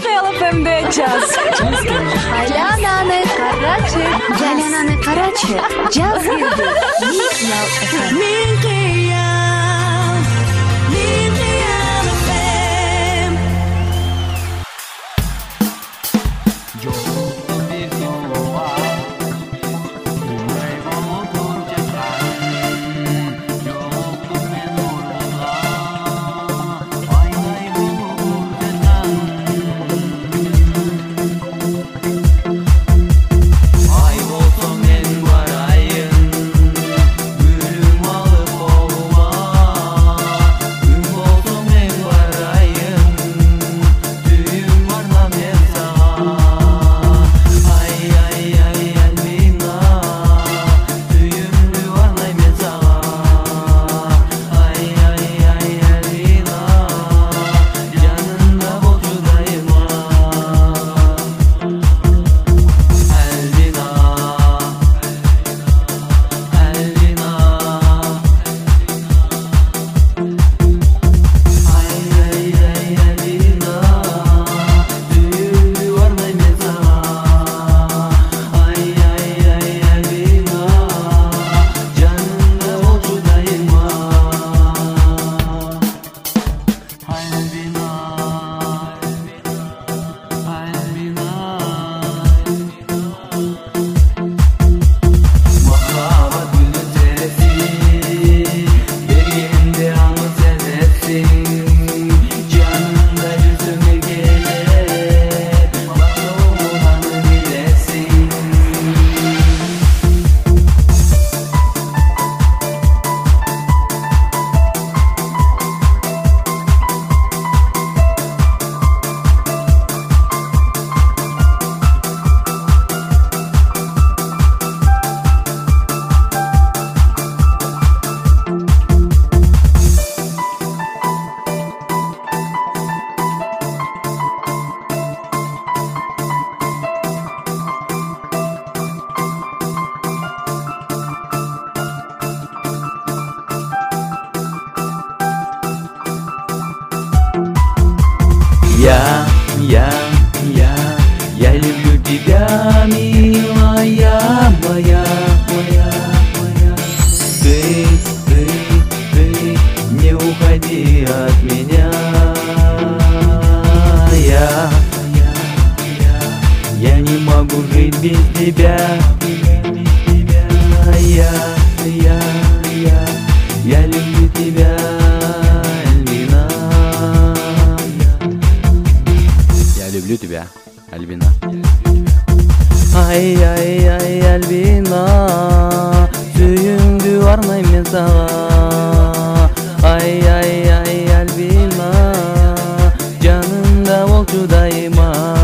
Хыял ФМ'де джаз. Айлананы карачы, айлананы карачы, джаз келди. Хыял ФМ. Мен хыял ФМ. Я люблю тебя, милая моя. Ты не уходи от меня. Я не могу жить без тебя. Я люблю тебя, Альбина. Я люблю тебя, Альбина. Ай, Альбина, сүйімді арнаймын саған. Ай, Альбина, жанымда болчу дайыма.